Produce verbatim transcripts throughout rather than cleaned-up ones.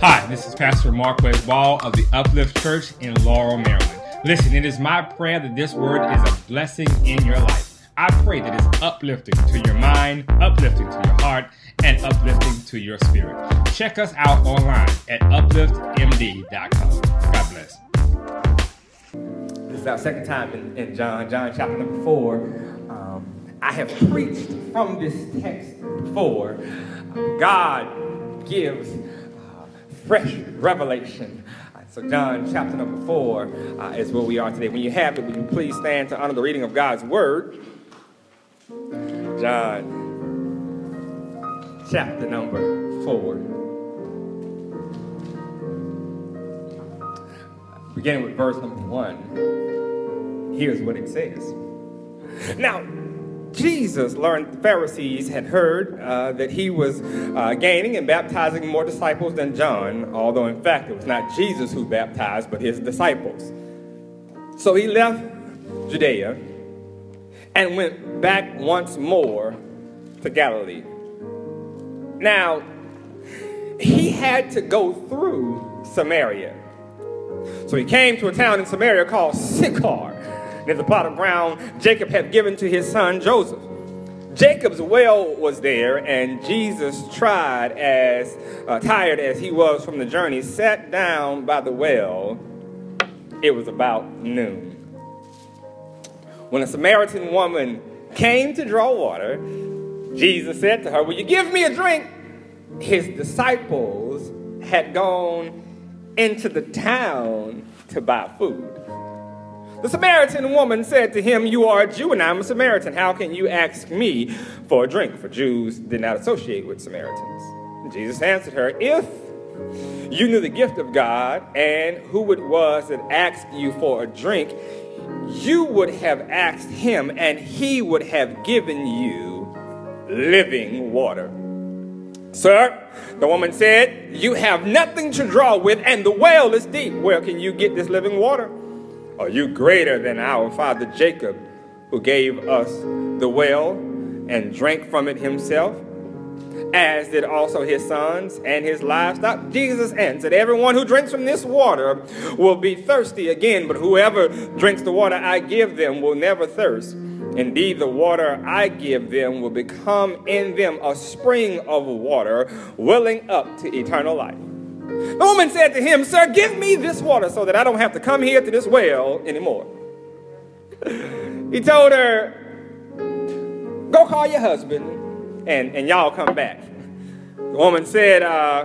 Hi, this is Pastor Marquez Ball of the Uplift Church in Laurel, Maryland. Listen, it is my prayer that this word is a blessing in your life. I pray that it's uplifting to your mind, uplifting to your heart, and uplifting to your spirit. Check us out online at uplift m d dot com. God bless. This is our second time in, in John, John chapter number four. Um, I have preached from this text before. God gives fresh revelation. So John chapter number four uh, is where we are today. When you have it, will you please stand to honor the reading of God's word? John chapter number four. Beginning with verse number one. Here's what it says. Now, Jesus learned the Pharisees had heard uh, that he was uh, gaining and baptizing more disciples than John, although in fact it was not Jesus who baptized, but his disciples. So he left Judea and went back once more to Galilee. Now, he had to go through Samaria. So he came to a town in Samaria called Sychar. There's a plot of ground Jacob had given to his son Joseph. Jacob's well was there, and Jesus tried, as uh, tired as he was from the journey, sat down by the well. It was about noon. When a Samaritan woman came to draw water, Jesus said to her, "Will you give me a drink?" His disciples had gone into the town to buy food. The Samaritan woman said to him, "You are a Jew and I'm a Samaritan. How can you ask me for a drink?" For Jews did not associate with Samaritans. And Jesus answered her, "If you knew the gift of God and who it was that asked you for a drink, you would have asked him and he would have given you living water." "Sir," the woman said, "you have nothing to draw with and the well is deep. Where can you get this living water? Are you greater than our father Jacob, who gave us the well and drank from it himself, as did also his sons and his livestock?" Jesus answered, "Everyone who drinks from this water will be thirsty again, but whoever drinks the water I give them will never thirst. Indeed, the water I give them will become in them a spring of water, welling up to eternal life." The woman said to him, "Sir, give me this water so that I don't have to come here to this well anymore." He told her, "Go call your husband and, and y'all come back." The woman said, uh,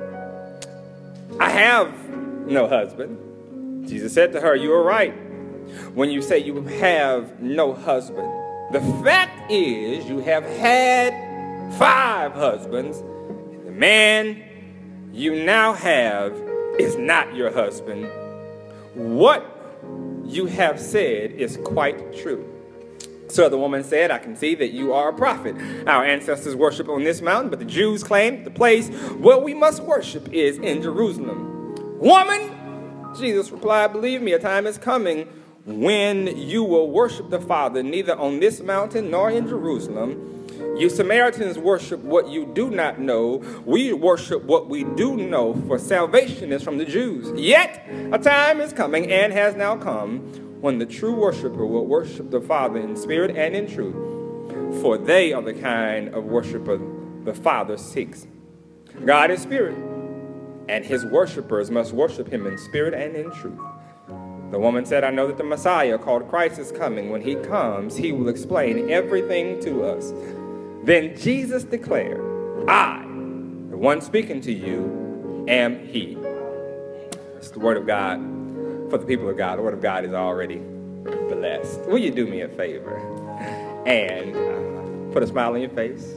"I have no husband." Jesus said to her, "You are right when you say you have no husband. The fact is you have had five husbands, and the man you now have is not your husband. What you have said is quite true." So the woman said, "I can see that you are a prophet. Our ancestors worship on this mountain, but the Jews claim the place where we must worship is in Jerusalem." "Woman," Jesus replied, "believe me, a time is coming when you will worship the Father neither on this mountain nor in Jerusalem. You Samaritans worship what you do not know. We worship what we do know, for salvation is from the Jews. Yet a time is coming and has now come when the true worshiper will worship the Father in spirit and in truth, for they are the kind of worshiper the Father seeks. God is spirit, and his worshipers must worship him in spirit and in truth." The woman said, "I know that the Messiah, called Christ, is coming. When he comes, he will explain everything to us." Then Jesus declared, "I, the one speaking to you, am he." It's the word of God for the people of God. The word of God is already blessed. Will you do me a favor and uh, put a smile on your face?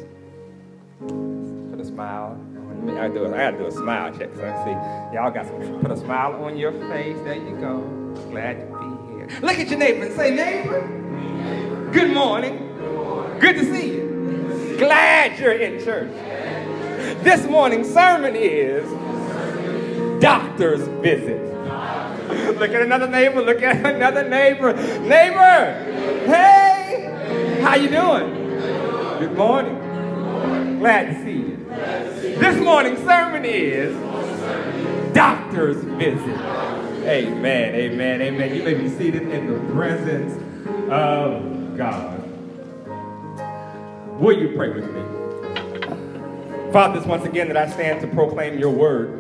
Put a smile. I do. I gotta do a smile check. So I see y'all got some. Put a smile on your face. There you go. Glad to be here. Look at your neighbor and say, "Neighbor, good morning. Good to see you. Glad you're in church." This morning's sermon is doctor's visit. Look at another neighbor. Look at another neighbor. Neighbor, hey, how you doing? Good morning. Glad to see you. This morning's sermon is doctor's visit. Amen, amen, amen. You may be seated in the presence of God. Will you pray with me? Father, it's once again that I stand to proclaim your word.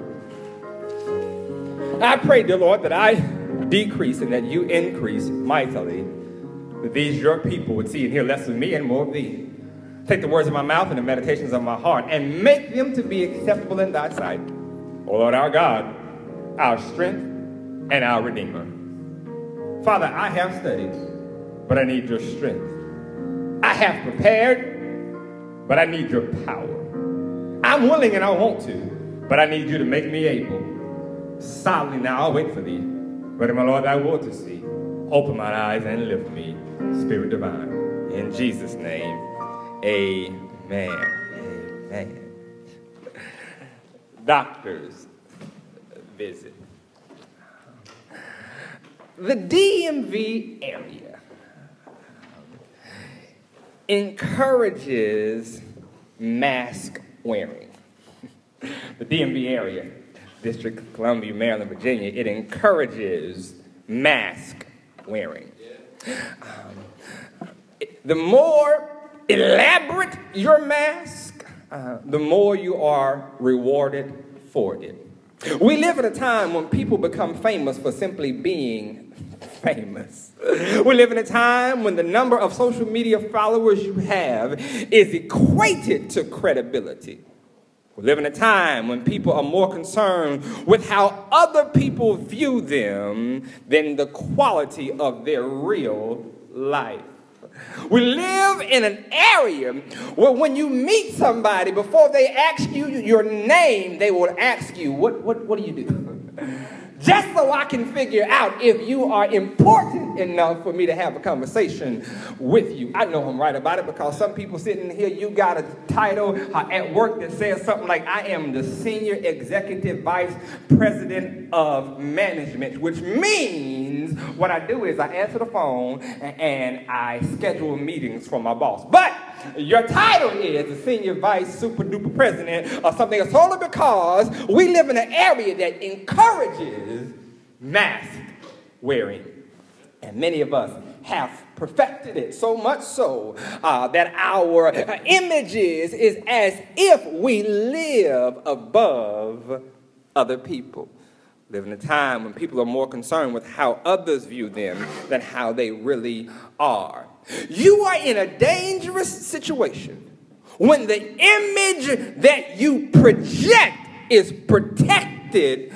I pray, dear Lord, that I decrease and that you increase mightily, that these your people would see and hear less of me and more of thee. Take the words of my mouth and the meditations of my heart and make them to be acceptable in thy sight. O Lord, our God, our strength and our Redeemer. Father, I have studied, but I need your strength. I have prepared, but I need your power. I'm willing and I want to, but I need you to make me able. Solidly now, I'll wait for thee. But my Lord, thy will to see. Open my eyes and lift me, Spirit divine. In Jesus' name, amen. Amen. Doctor's visit. The D M V area encourages mask wearing. The D M V area, District of Columbia, Maryland, Virginia, it encourages mask wearing. Um, it, the more elaborate your mask, uh, the more you are rewarded for it. We live at a time when people become famous for simply being famous. We live in a time when the number of social media followers you have is equated to credibility. We live in a time when people are more concerned with how other people view them than the quality of their real life. We live in an area where when you meet somebody, before they ask you your name, they will ask you, what, what, what do you do? Just so I can figure out if you are important enough for me to have a conversation with you. I know I'm right about it because some people sitting here, you got a title uh, at work that says something like, I am the Senior Executive Vice President of Management, which means what I do is I answer the phone and, and I schedule meetings for my boss. But your title is the Senior Vice Super Duper President or something else, solely because we live in an area that encourages mask wearing. And many of us have perfected it so much so uh, that our uh, images is as if we live above other people. Live in a time when people are more concerned with how others view them than how they really are. You are in a dangerous situation when the image that you project is protected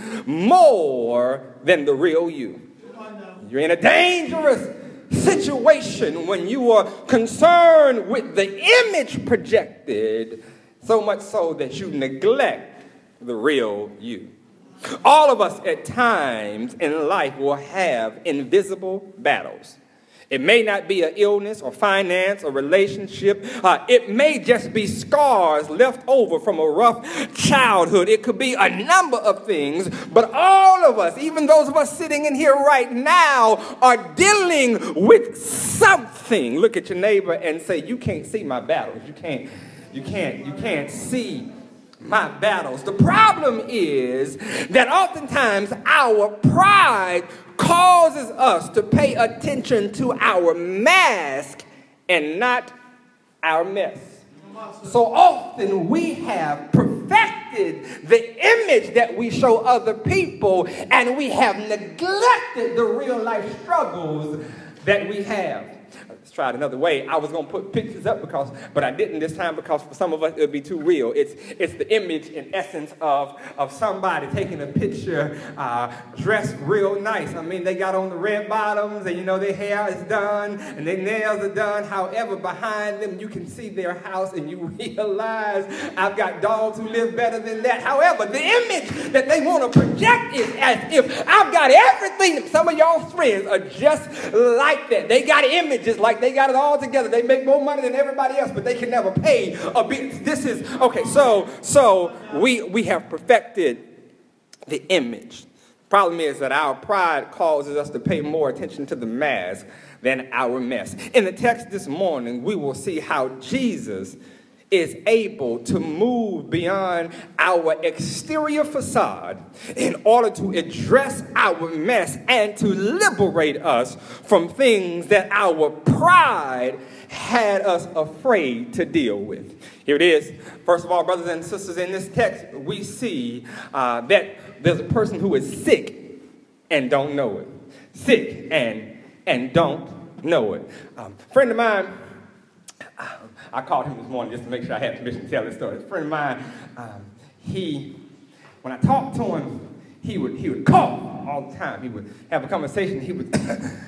more than the real you. You're in a dangerous situation when you are concerned with the image projected, so much so that you neglect the real you. All of us at times in life will have invisible battles. It may not be an illness or finance or relationship. Uh, it may just be scars left over from a rough childhood. It could be a number of things. But all of us, even those of us sitting in here right now, are dealing with something. Look at your neighbor and say, you can't see my battles. You can't, you can't, you can't see my battles. The problem is that oftentimes our pride causes us to pay attention to our mask and not our mess. So often we have perfected the image that we show other people, and we have neglected the real life struggles that we have. Let's try it another way. I was going to put pictures up, because, but I didn't this time because for some of us it would be too real. It's it's the image in essence of, of somebody taking a picture uh, dressed real nice. I mean, they got on the red bottoms and, you know, their hair is done and their nails are done. However, behind them you can see their house and you realize I've got dogs who live better than that. However, the image that they want to project is as if I've got everything. Some of y'all friends are just like that. They got images like they got it all together. They make more money than everybody else, but they can never pay a bit. This is, okay, so so we we have perfected the image. Problem is that our pride causes us to pay more attention to the mask than our mess. In the text this morning, we will see how Jesus is able to move beyond our exterior facade in order to address our mess and to liberate us from things that our pride had us afraid to deal with. Here it is. First of all, brothers and sisters, in this text, we see uh, that there's a person who is sick and don't know it. Sick and, and don't know it. Um, a friend of mine, I called him this morning just to make sure I had permission to tell this story. A friend of mine, um, he, when I talked to him, he would he would cough all the time. He would have a conversation. He would,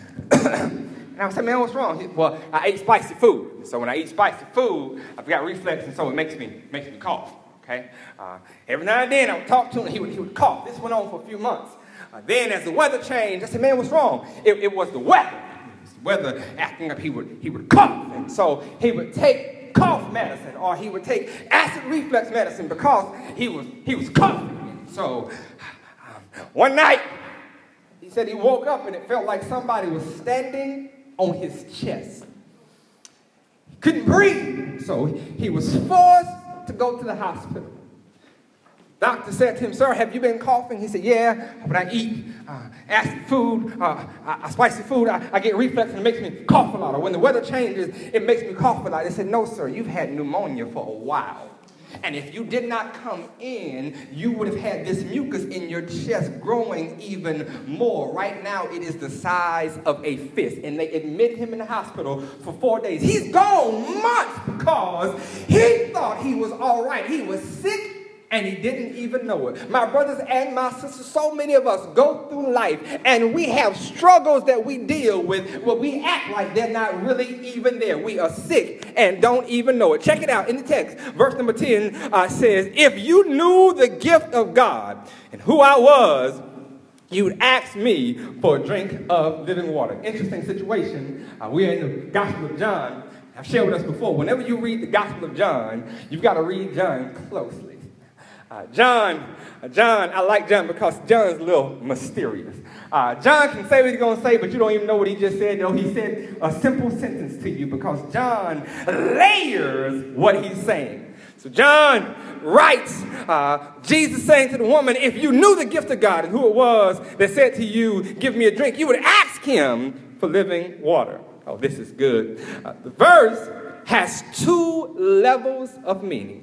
and I would say, man, what's wrong? He, well, I ate spicy food. So when I eat spicy food, I've got reflex, and so it makes me makes me cough. Okay. Uh, every now and then I would talk to him. He would he would cough. This went on for a few months. Uh, then as the weather changed, I said, man, what's wrong? It, it was the weather. Weather acting up, he would he would cough, and so he would take cough medicine, or he would take acid reflux medicine because he was he was coughing. So um, one night he said he woke up and it felt like somebody was standing on his chest. He couldn't breathe, so he was forced to go to the hospital. Doctor said to him, sir, have you been coughing? He said, yeah, when I eat uh, acid food, uh, uh, spicy food, I, I get reflux and it makes me cough a lot. Or when the weather changes, it makes me cough a lot. They said, no, sir, you've had pneumonia for a while. And if you did not come in, you would have had this mucus in your chest growing even more. Right now, it is the size of a fist. And they admit him in the hospital for four days. He's gone months because he thought he was all right. He was sick, and he didn't even know it. My brothers and my sisters, so many of us go through life and we have struggles that we deal with where we act like they're not really even there. We are sick and don't even know it. Check it out in the text. Verse number ten uh, says, if you knew the gift of God and who I was, you'd ask me for a drink of living water. Interesting situation. Uh, we're in the Gospel of John. I've shared with us before, whenever you read the Gospel of John, you've got to read John closely. Uh, John, uh, John, I like John because John's a little mysterious. Uh, John can say what he's going to say, but you don't even know what he just said. No, he said a simple sentence to you because John layers what he's saying. So John writes, uh, Jesus saying to the woman, if you knew the gift of God and who it was that said to you, give me a drink, you would ask him for living water. Oh, this is good. Uh, the verse has two levels of meaning.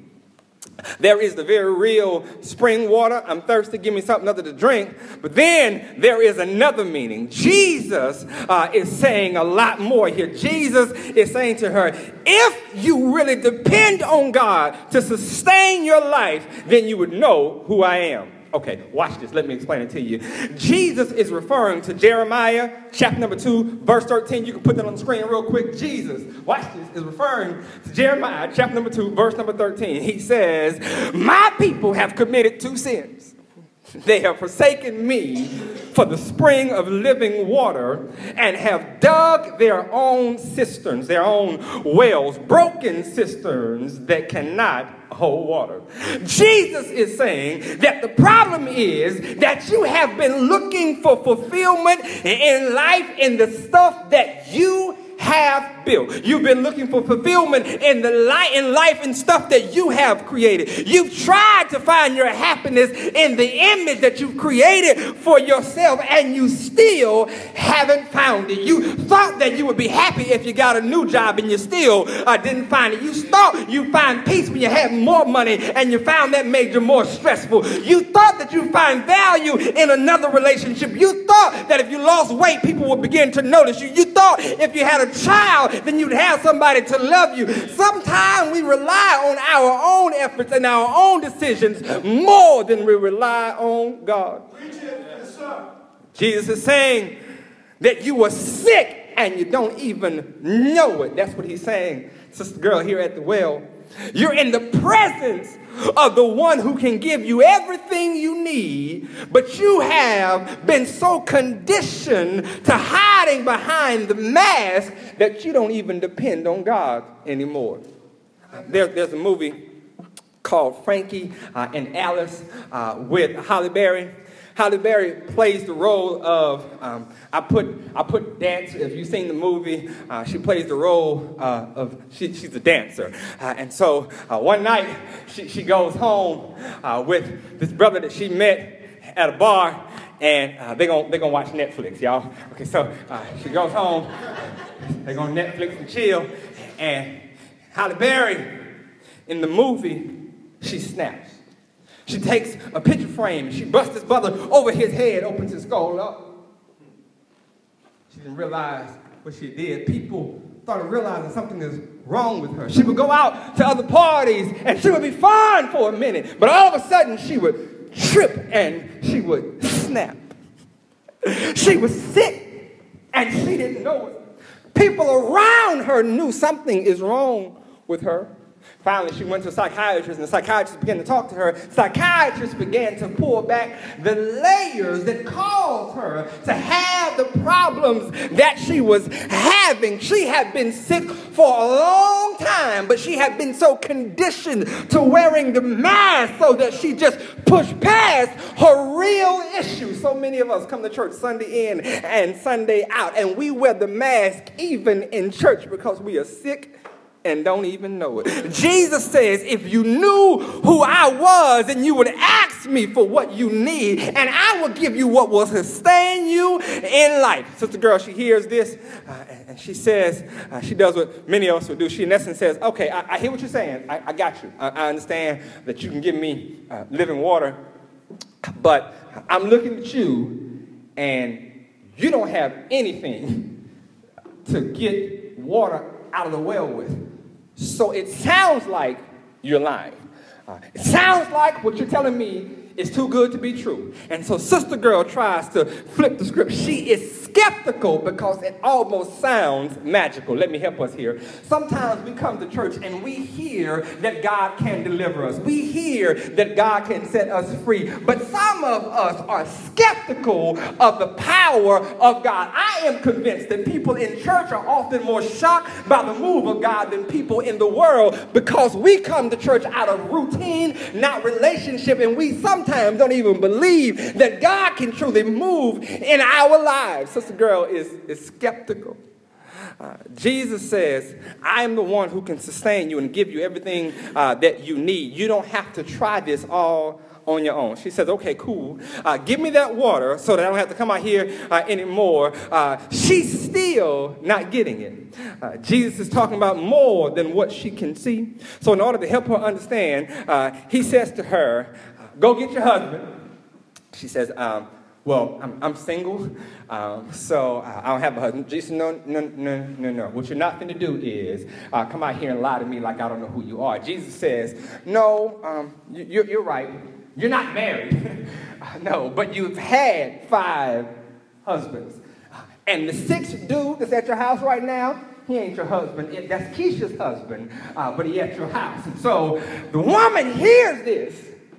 There is the very real spring water. I'm thirsty. Give me something other to drink. But then there is another meaning. Jesus uh, is saying a lot more here. Jesus is saying to her, if you really depend on God to sustain your life, then you would know who I am. Okay, watch this. Let me explain it to you. Jesus is referring to Jeremiah chapter number two, verse thirteen. You can put that on the screen real quick. Jesus, watch this, is referring to Jeremiah chapter number two, verse number thirteen. He says, my people have committed two sins. They have forsaken me for the spring of living water and have dug their own cisterns, their own wells, broken cisterns that cannot hold water. Jesus is saying that the problem is that you have been looking for fulfillment in life in the stuff that you have built. You've been looking for fulfillment in the light in life and stuff that you have created. You've tried to find your happiness in the image that you've created for yourself, and you still haven't found it. You thought that you would be happy if you got a new job, and you still uh, didn't find it. You thought you'd find peace when you had more money, and you found that made you more stressful. You thought that you'd find value in another relationship. You thought that if you lost weight, people would begin to notice you. You thought if you had a child, then you'd have somebody to love you. Sometimes we rely on our own efforts and our own decisions more than we rely on God. Yes, sir. Jesus is saying that you were sick and you don't even know it. That's what he's saying, sister girl here at the well. You're in the presence of the one who can give you everything you need, but you have been so conditioned to hiding behind the mask that you don't even depend on God anymore. There, there's a movie called Frankie uh, and Alice uh, with Halle Berry. Halle Berry plays the role of, um, I put I put dance, if you've seen the movie, uh, she plays the role uh, of, she, she's a dancer. Uh, and so uh, one night, she, she goes home uh, with this brother that she met at a bar, and uh, they're going they're gonna watch Netflix, y'all. Okay, so uh, she goes home, they're going to Netflix and chill, and Halle Berry, in the movie, she snaps. She takes a picture frame, she busts this brother over his head, opens his skull up. She didn't realize what she did. People started realizing something is wrong with her. She would go out to other parties, and she would be fine for a minute, but all of a sudden, she would trip, and she would snap. She was sick, and she didn't know it. People around her knew something is wrong with her. Finally, she went to a psychiatrist, and the psychiatrist began to talk to her. Psychiatrist began to pull back the layers that caused her to have the problems that she was having. She had been sick for a long time, but she had been so conditioned to wearing the mask so that she just pushed past her real issue. So many of us come to church Sunday in and Sunday out, and we wear the mask even in church because we are sick and don't even know it. Jesus says, if you knew who I was, then you would ask me for what you need, and I will give you what will sustain you in life. Sister girl, she hears this, uh, and, and she says, uh, she does what many of us would do. She in essence says, okay, I, I hear what you're saying. I, I got you. I, I understand that you can give me uh, living water, but I'm looking at you, and you don't have anything to get water out of the well with. So it sounds like you're lying. Uh, it sounds like what you're telling me is too good to be true. And so Sister Girl tries to flip the script. She is skeptical because it almost sounds magical. Let me help us here. Sometimes we come to church and we hear that God can deliver us. We hear that God can set us free. But some of us are skeptical of the power of God. I am convinced that people in church are often more shocked by the move of God than people in the world because we come to church out of routine, not relationship, and we sometimes Sometimes don't even believe that God can truly move in our lives. Sister Girl is, is skeptical. Uh, Jesus says, I am the one who can sustain you and give you everything uh, that you need. You don't have to try this all on your own. She says, okay, cool. Uh, give me that water so that I don't have to come out here uh, anymore. Uh, she's still not getting it. Uh, Jesus is talking about more than what she can see. So in order to help her understand, uh, he says to her, go get your husband. She says, um, well, I'm, I'm single, um, so I don't have a husband. Jesus said, no, no, no, no, no. What you're not going to do is uh, come out here and lie to me like I don't know who you are. Jesus says, no, um, you, you're, you're right. You're not married. No, but you've had five husbands. And the sixth dude that's at your house right now, he ain't your husband. It, that's Keisha's husband, uh, but he at your house. And so the woman hears this.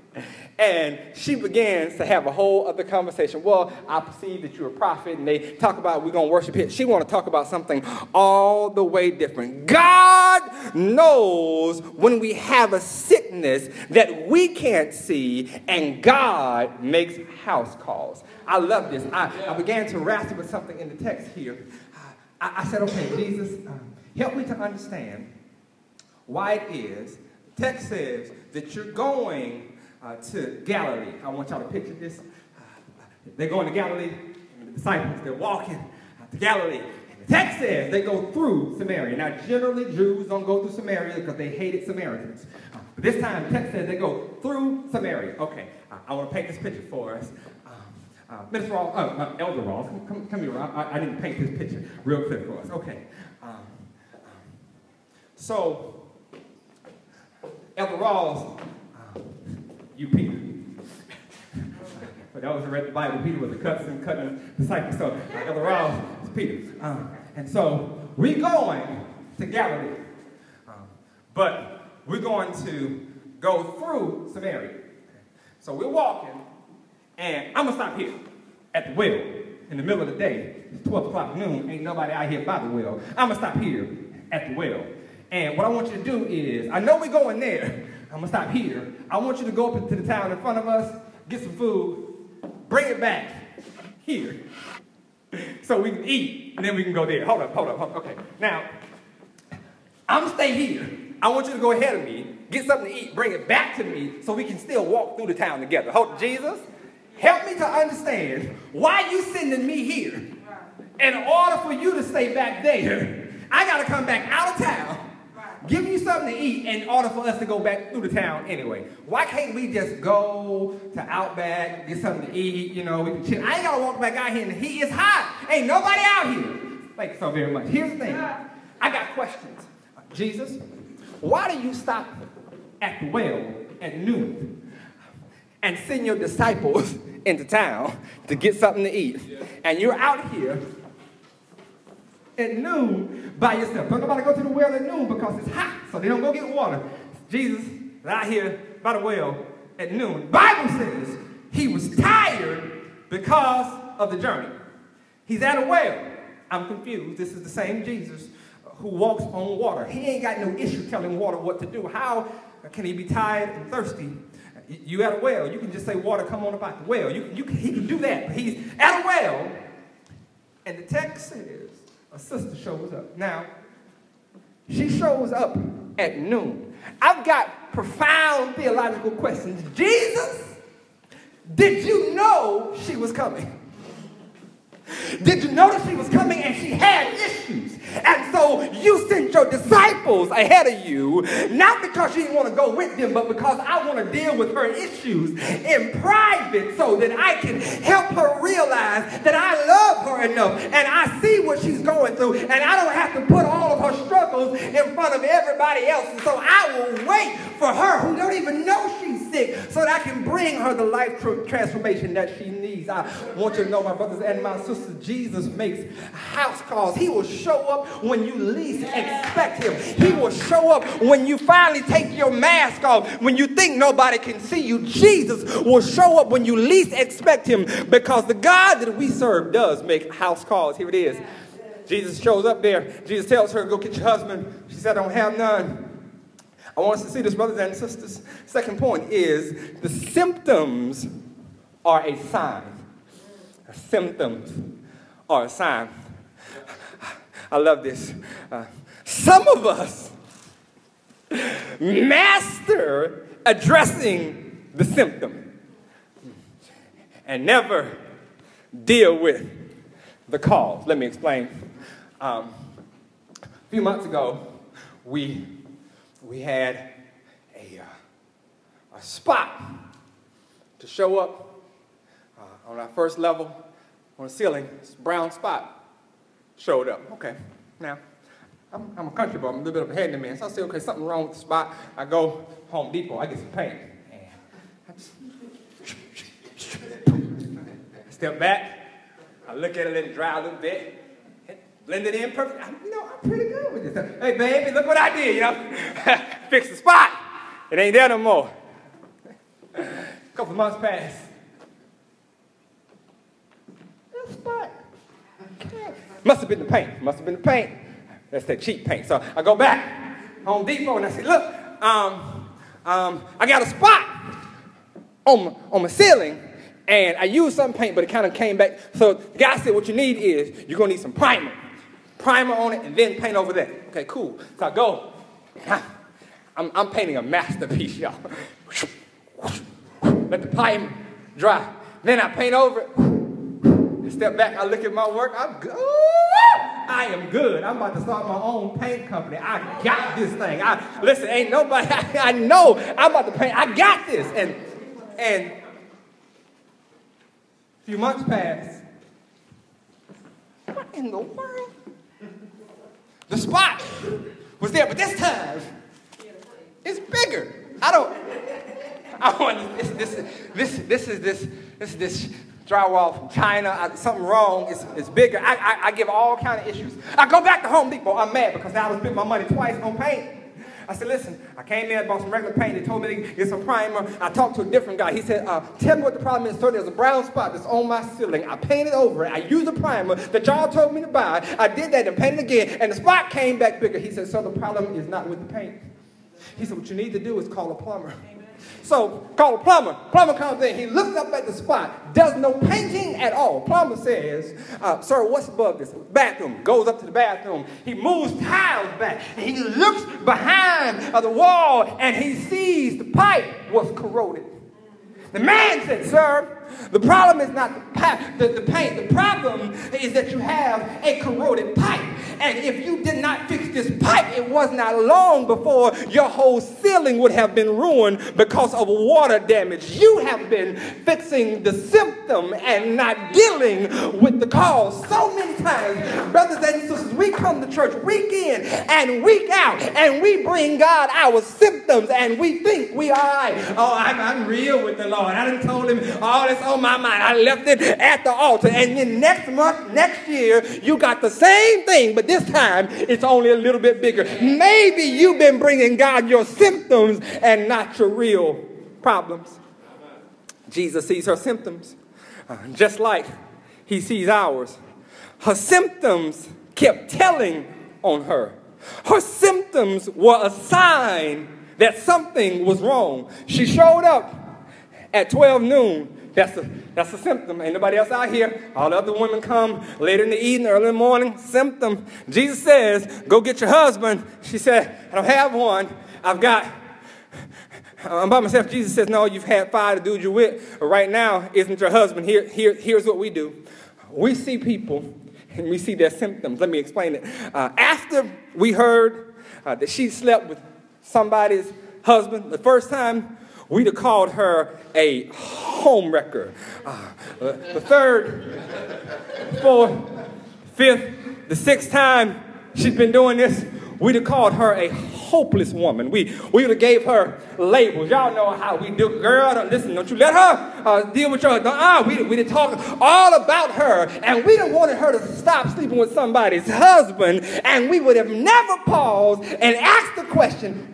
And she begins to have a whole other conversation. Well, I perceive that you're a prophet, and they talk about we're going to worship here. She want to talk about something all the way different. God knows when we have a sickness that we can't see, and God makes house calls. I love this. I, I began to wrestle with something in the text here. I, I said, okay, Jesus, um, help me to understand why it is. The text says that you're going Uh, to Galilee. I want y'all to picture this. Uh, they're going to Galilee, and the disciples, they're walking uh, to Galilee. And the text says they go through Samaria. Now, generally, Jews don't go through Samaria because they hated Samaritans. Uh, but this time, the text says they go through Samaria. Okay, uh, I want to paint this picture for us. Um, uh, Mister Rawls, uh, uh, Elder Rawls, come, come, come here, Rawls. I, I need to paint this picture real quick for us. Okay. Um, um, so, Elder Rawls, you Peter. For those who read the Bible, Peter was a cutting, cutting disciple. So uh, Elder Rawls is Peter. Um, and so we're going to Galilee. Um, but we're going to go through Samaria. So we're walking, and I'm going to stop here at the well in the middle of the day. It's twelve o'clock noon. Ain't nobody out here by the well. I'm going to stop here at the well. And what I want you to do is, I know we're going there. I'm going to stop here. I want you to go up into the town in front of us, get some food, bring it back here so we can eat, and then we can go there. Hold up, hold up, hold up. Okay, now, I'm going to stay here. I want you to go ahead of me, get something to eat, bring it back to me so we can still walk through the town together. Hold, Jesus, help me to understand why you sending me here. In order for you to stay back there, I got to come back out of town, give you something to eat in order for us to go back through the town anyway. Why can't we just go to Outback, get something to eat, you know, we can chill. I ain't got to walk back out here in the heat. It's hot. Ain't nobody out here. Thank you so very much. Here's the thing. I got questions. Jesus, why do you stop at the well at noon and send your disciples into town to get something to eat? And you're out here at noon by yourself. Don't nobody go to the well at noon because it's hot, so they don't go get water. Jesus is out here by the well at noon. The Bible says he was tired because of the journey. He's at a well. I'm confused. This is the same Jesus who walks on water. He ain't got no issue telling water what to do. How can he be tired and thirsty? You at a well. You can just say, water, come on up out the well. You, you, he can do that. But he's at a well, and the text says a sister shows up. Now, she shows up at noon. I've got profound theological questions. Jesus, did you know she was coming? Did you notice she was coming and she had issues? And so you sent your disciples ahead of you, not because you didn't want to go with them, but because I want to deal with her issues in private so that I can help her realize that I love her enough and I see what she's going through and I don't have to put all of her struggles in front of everybody else. And so I will wait for her who don't even know she's sick so that I can bring her the life transformation that she needs. I want you to know, my brothers and my sisters, Jesus makes house calls. He will show up when you least expect him. He will show up when you finally take your mask off, when you think nobody can see you. Jesus will show up when you least expect him, because the God that we serve does make house calls. Here it is. Jesus shows up there. Jesus tells her, go get your husband. She said, I don't have none. I want us to see this, brothers and sisters. Second point is the symptoms are a sign. Symptoms are a sign. I love this. Uh, some of us master addressing the symptom and never deal with the cause. Let me explain. Um, a few months ago, we we had a uh, a spot to show up uh, on our first level on the ceiling. This brown spot showed up. Okay, now, I'm, I'm a country boy. I'm a little bit of a handyman. So I say, okay, something wrong with the spot. I go Home Depot. I get some paint. And I just step back. I look at it, let it dry a little bit. Blend it in perfect. I, you know, I'm pretty good with this. Hey, baby, look what I did, you know. Fix the spot. It ain't there no more. A couple of months pass. This spot. Must have been the paint. Must have been the paint. That's that cheap paint. So I go back, Home Depot, and I say, look, um, um, I got a spot on my, on my ceiling, and I used some paint, but it kind of came back. So the guy said, what you need is, you're going to need some primer. Primer on it, and then paint over that. Okay, cool. So I go. I'm, I'm painting a masterpiece, y'all. Let the primer dry. Then I paint over it. Step back, I look at my work, I'm good. I am good. I'm about to start my own paint company. I got this thing. I listen, ain't nobody, I, I know I'm about to paint. I got this. And and a few months pass. What in the world? The spot was there, but this time it's bigger. I don't I want this this this this is this this is this drywall from China, I, something wrong, it's, it's bigger. I, I, I give all kind of issues. I go back to Home Depot, I'm mad because now I spent my money twice on paint. I said, listen, I came in, bought some regular paint, they told me to get some primer. I talked to a different guy. He said, uh, tell me what the problem is, sir. There's a brown spot that's on my ceiling. I painted over it. I used a primer that y'all told me to buy. I did that and painted again, and the spot came back bigger. He said, sir, the problem is not with the paint. He said, what you need to do is call a plumber. So, call a plumber. Plumber comes in. He looks up at the spot. Does no painting at all. Plumber says, uh, sir, what's above this? Bathroom. Goes up to the bathroom. He moves tiles back. And he looks behind uh, the wall, and he sees the pipe was corroded. The man said, sir, the problem is not the, pipe, the, the paint. The problem is that you have a corroded pipe. And if you did not fix this pipe, it was not long before your whole ceiling would have been ruined because of water damage. You have been fixing the symptom and not dealing with the cause. So many times, brothers and sisters, we come to church week in and week out, and we bring God our symptoms, and we think we are all right. Oh, I'm, I'm real with the Lord. I done told him all this on my mind. I left it at the altar. And then next month, next year, you got the same thing, but this time it's only a little bit bigger. Maybe you've been bringing God your symptoms and not your real problems. Jesus sees her symptoms uh, just like he sees ours. Her symptoms kept telling on her. Her symptoms were a sign that something was wrong. She showed up at twelve noon. That's a, that's a symptom. Ain't nobody else out here. All the other women come later in the evening, early in the morning. Symptom. Jesus says, go get your husband. She said, I don't have one. I've got, I'm by myself. Jesus says, no, you've had five. The dude you're with right now isn't your husband. Here, here, here's what we do. We see people and we see their symptoms. Let me explain it. Uh, after we heard uh, that she slept with somebody's husband the first time, we'd have called her a homewrecker. Uh, the third, fourth, fifth, the sixth time she's been doing this, we'd have called her a hopeless woman. We, we would have gave her labels. Y'all know how we do. Girl, don't, listen, don't you let her uh, deal with your... Uh, we, we'd have talked all about her, and we'd have wanted her to stop sleeping with somebody's husband, and we would have never paused and asked the question,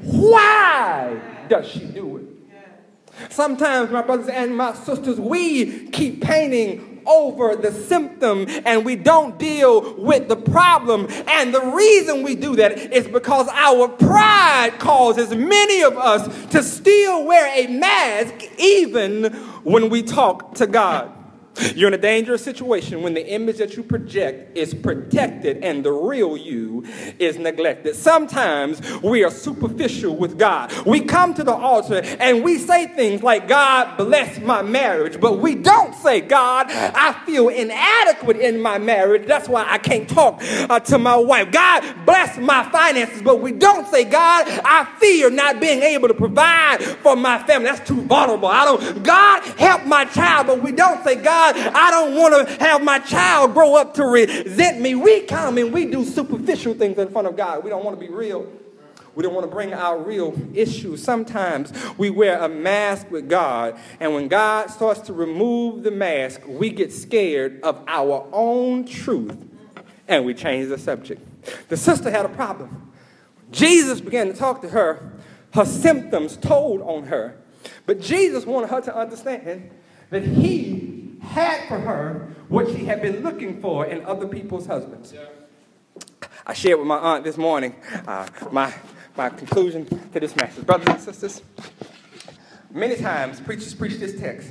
why does she do it? Sometimes, my brothers and my sisters, we keep painting over the symptom and we don't deal with the problem. And the reason we do that is because our pride causes many of us to still wear a mask even when we talk to God. You're in a dangerous situation when the image that you project is protected and the real you is neglected. Sometimes we are superficial with God. We come to the altar and we say things like, God bless my marriage, but we don't say, God, I feel inadequate in my marriage. That's why I can't talk uh, to my wife. God bless my finances, but we don't say, God, I fear not being able to provide for my family. That's too vulnerable. I don't, God help my child, but we don't say, God, I don't want to have my child grow up to resent me. We come and we do superficial things in front of God. We don't want to be real. We don't want to bring out real issues. Sometimes we wear a mask with God, and when God starts to remove the mask, we get scared of our own truth, and we change the subject. The sister had a problem. Jesus began to talk to her. Her symptoms told on her, but Jesus wanted her to understand that he had for her what she had been looking for in other people's husbands. Yeah. I shared with my aunt this morning uh, my, my conclusion to this message. Brothers and sisters, many times preachers preach this text.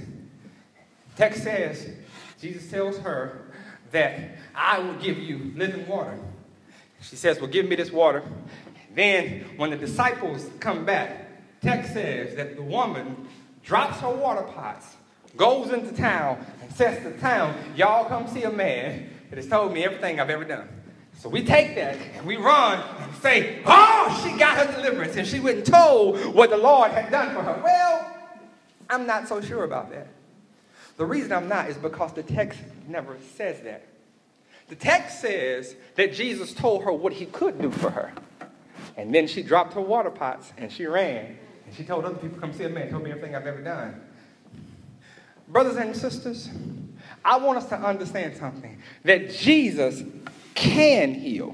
Text says, Jesus tells her that I will give you living water. She says, well, give me this water. Then when the disciples come back, text says that the woman drops her water pots, goes into town and says to town, y'all come see a man that has told me everything I've ever done. So we take that and we run and say, oh, she got her deliverance and she went and told what the Lord had done for her. Well, I'm not so sure about that. The reason I'm not is because the text never says that. The text says that Jesus told her what he could do for her. And then she dropped her water pots and she ran. And she told other people, come see a man, told me everything I've ever done. Brothers and sisters, I want us to understand something, that Jesus can heal.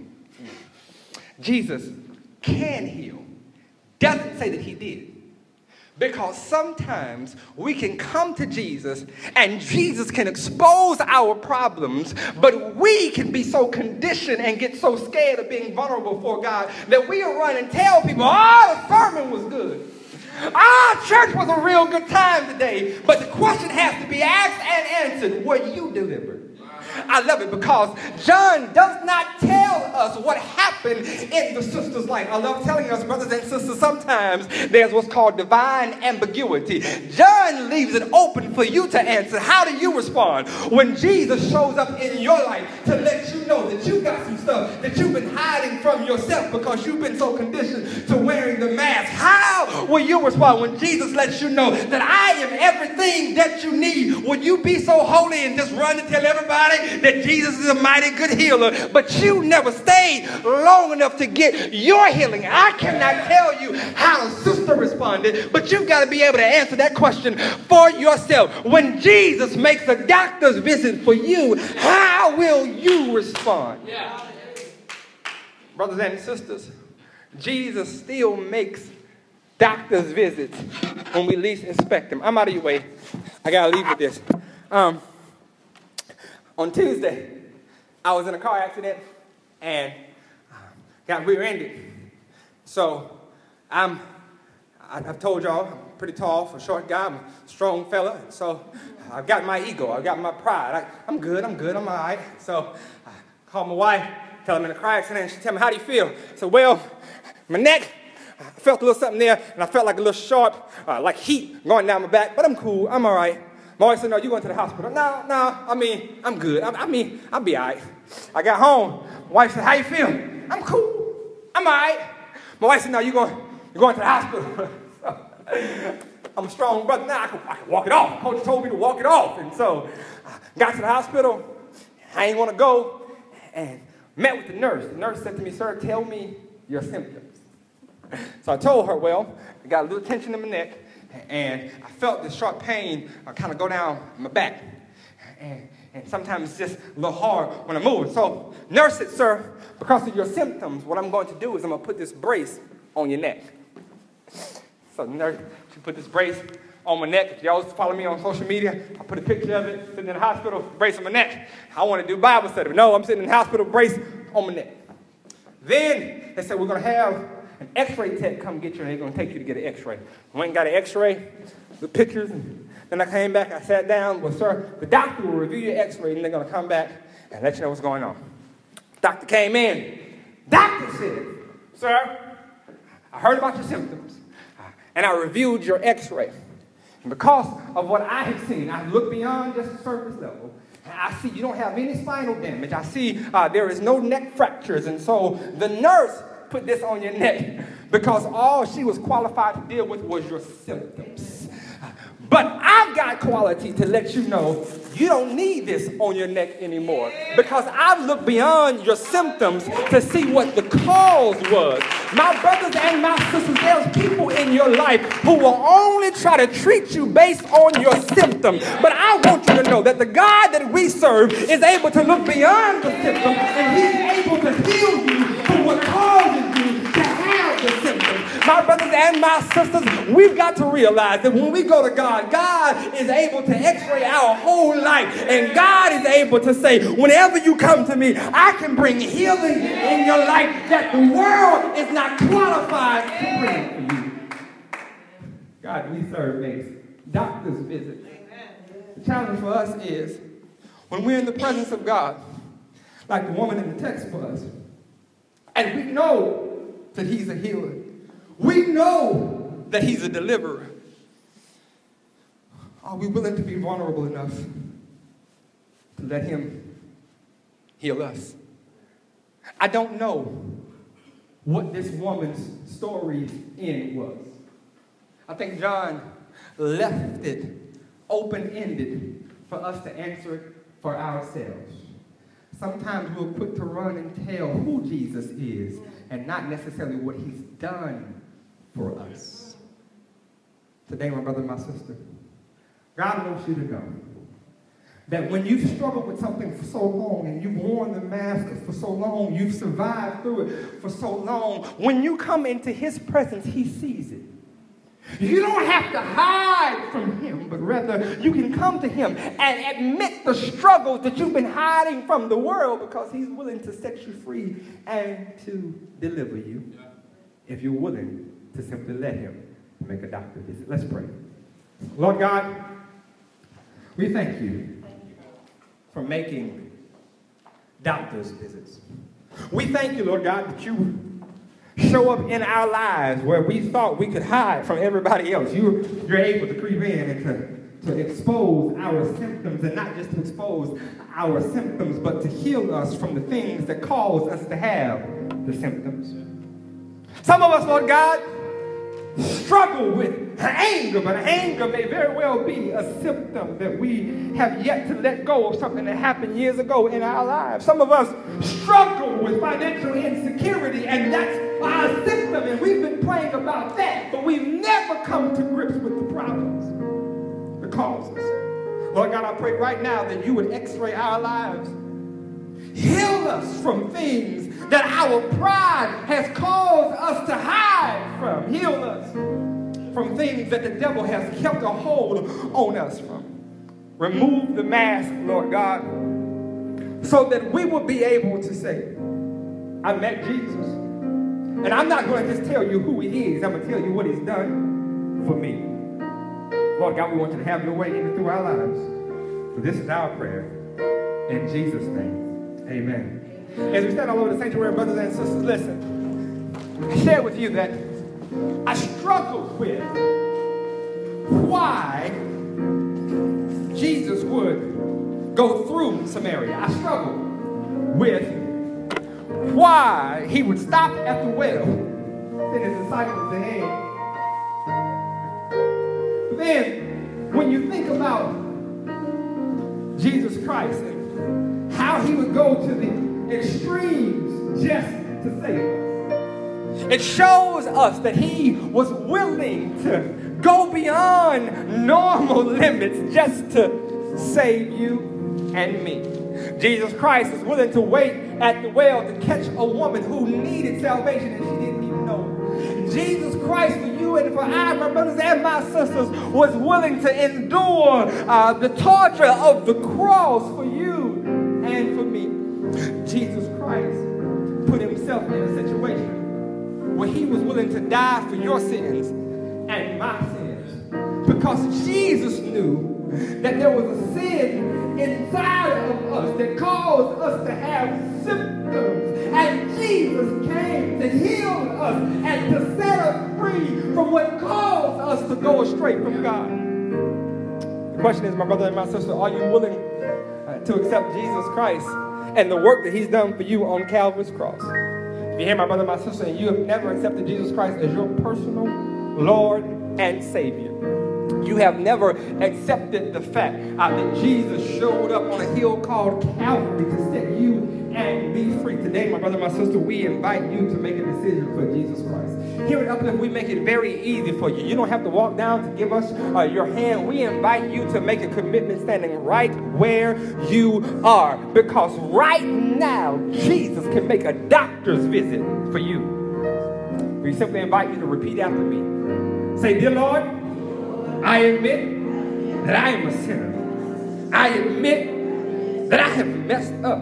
Jesus can heal. Doesn't say that he did. Because sometimes we can come to Jesus and Jesus can expose our problems, but we can be so conditioned and get so scared of being vulnerable before God that we'll run and tell people, oh, the sermon was good. Our church was a real good time today, but the question has to be asked and answered, were you delivered? I love it because John does not tell us what happened in the sister's life. I love telling us, brothers and sisters, sometimes there's what's called divine ambiguity. John leaves it open for you to answer. How do you respond when Jesus shows up in your life to let you know that you got some stuff that you've been hiding from yourself because you've been so conditioned to wearing the mask? How will you respond when Jesus lets you know that I am everything that you need? Will you be so holy and just run to tell everybody that Jesus is a mighty good healer, but you never stayed long enough to get your healing? I cannot tell you how the sister responded, but you've got to be able to answer that question for yourself. When Jesus makes a doctor's visit for you, how will you respond? Yeah. Brothers and sisters, Jesus still makes doctor's visits when we least expect him. I'm out of your way. I got to leave with this. Um, On Tuesday, I was in a car accident and got rear-ended. So I'm, I've told y'all, I'm pretty tall for a short guy. I'm a strong fella. So I've got my ego. I've got my pride. I, I'm good. I'm good. I'm all right. So I called my wife, tell her I'm in a car accident, and she tell me, how do you feel? I said, well, my neck, I felt a little something there, and I felt like a little sharp, uh, like heat going down my back, but I'm cool. I'm all right. My wife said, no, you going to the hospital. No, no, I mean, I'm good. I, I mean, I'll be all right. I got home. My wife said, how you feel? I'm cool. I'm all right. My wife said, no, you going, you're going to the hospital. I'm a strong brother. Now I can, I can walk it off. Coach told me to walk it off. And so I got to the hospital. I ain't want to go. And met with the nurse. The nurse said to me, sir, tell me your symptoms. So I told her, well, I got a little tension in my neck. And I felt this sharp pain uh, kind of go down my back. And, and sometimes it's just a little hard when I'm moving. So nurse said, sir, because of your symptoms, what I'm going to do is I'm going to put this brace on your neck. So the nurse, she put this brace on my neck. If y'all follow me on social media, I put a picture of it, sitting in the hospital, brace on my neck. I want to do Bible study. But no, I'm sitting in the hospital, brace on my neck. Then they said, we're going to have an x-ray tech come get you, and they're going to take you to get an x-ray. I went and got an x-ray, the pictures, and then I came back, I sat down. Well, sir, the doctor will review your x-ray, and they're going to come back and let you know what's going on. Doctor came in. Doctor said, sir, I heard about your symptoms, and I reviewed your x-ray. And because of what I have seen, I've looked beyond just the surface level. I see you don't have any spinal damage. I see uh, there is no neck fractures. And so the nurse put this on your neck because all she was qualified to deal with was your symptoms. But I've got quality to let you know you don't need this on your neck anymore, because I've looked beyond your symptoms to see what the cause was. My brothers and my sisters, there's people in your life who will only try to treat you based on your symptoms. But I want you to know that the God that we serve is able to look beyond the symptoms, and he's able to heal you from what causes you to have the symptoms. My brothers and my sisters, we've got to realize that when we go to God, God is able to x-ray our whole life. And God is able to say, whenever you come to me, I can bring healing in your life that the world is not qualified to bring for you. God we serve makes doctor's visits. The challenge for us is when we're in the presence of God, like the woman in the text was, and we know that he's a healer. We know that he's a deliverer. Are we willing to be vulnerable enough to let him heal us? I don't know what this woman's story's end was. I think John left it open-ended for us to answer it for ourselves. Sometimes we're quick to run and tell who Jesus is and not necessarily what he's done for us. Today, my brother and my sister, God wants you to know that when you've struggled with something for so long and you've worn the mask for so long, you've survived through it for so long, when you come into his presence, he sees it. You don't have to hide from him, but rather you can come to him and admit the struggles that you've been hiding from the world, because he's willing to set you free and to deliver you if you're willing to simply let him to make a doctor visit. Let's pray. Lord God, we thank you for making doctor's visits. We thank you, Lord God, that you show up in our lives where we thought we could hide from everybody else. You, you're able to creep in and to, to expose our symptoms, and not just to expose our symptoms, but to heal us from the things that cause us to have the symptoms. Some of us, Lord God, struggle with anger, but anger may very well be a symptom that we have yet to let go of something that happened years ago in our lives. Some of us struggle with financial insecurity, and that's our symptom, and we've been praying about that, but we've never come to grips with the problems, the causes. Lord God, I pray right now that you would x-ray our lives. Heal us from things that our pride has caused us to hide from. Heal us from things that the devil has kept a hold on us from. Remove the mask, Lord God, so that we will be able to say, I met Jesus. And I'm not going to just tell you who he is. I'm going to tell you what he's done for me. Lord God, we want you to have your way in and through our lives. So this is our prayer. In Jesus' name, amen. As we stand all over the sanctuary, brothers and sisters, listen. I shared with you that I struggled with why Jesus would go through Samaria. I struggled with why he would stop at the well, send his disciples to him. But then, when you think about Jesus Christ and how he would go to the extremes just to save us, it shows us that he was willing to go beyond normal limits just to save you and me. Jesus Christ is willing to wait at the well to catch a woman who needed salvation and she didn't even know. Jesus Christ, for you and for I, my brothers and my sisters, was willing to endure uh, the torture of the cross for you and for me. Jesus Christ put himself in a situation where he was willing to die for your sins and my sins, because Jesus knew that there was a sin inside of us that caused us to have symptoms. And Jesus came to heal us and to set us free from what caused us to go astray from God. The question is, my brother and my sister, are you willing uh, to accept Jesus Christ and the work that he's done for you on Calvary's cross? If you're here, my brother and my sister, and you have never accepted Jesus Christ as your personal Lord and Savior, you have never accepted the fact uh, that Jesus showed up on a hill called Calvary to set you and me free. Today, my brother, my sister, we invite you to make a decision for Jesus Christ. Here at Uplift, we make it very easy for you. You don't have to walk down to give us uh, your hand. We invite you to make a commitment standing right where you are, because right now, Jesus can make a doctor's visit for you. We simply invite you to repeat after me. Say, dear Lord, I admit that I am a sinner. I admit that I have messed up.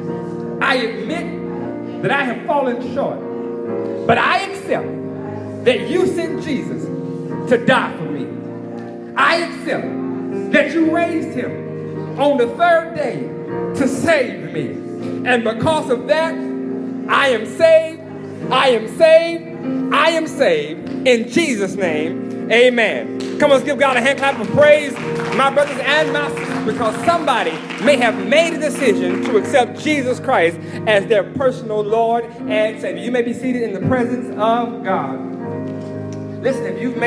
I admit that I have fallen short. But I accept that you sent Jesus to die for me. I accept that you raised him on the third day to save me. And because of that, I am saved, I am saved, I am saved. In Jesus' name, amen. Come on, let's give God a hand clap of praise, my brothers and my sisters, because somebody may have made a decision to accept Jesus Christ as their personal Lord and Savior. You may be seated in the presence of God. Listen, if you've made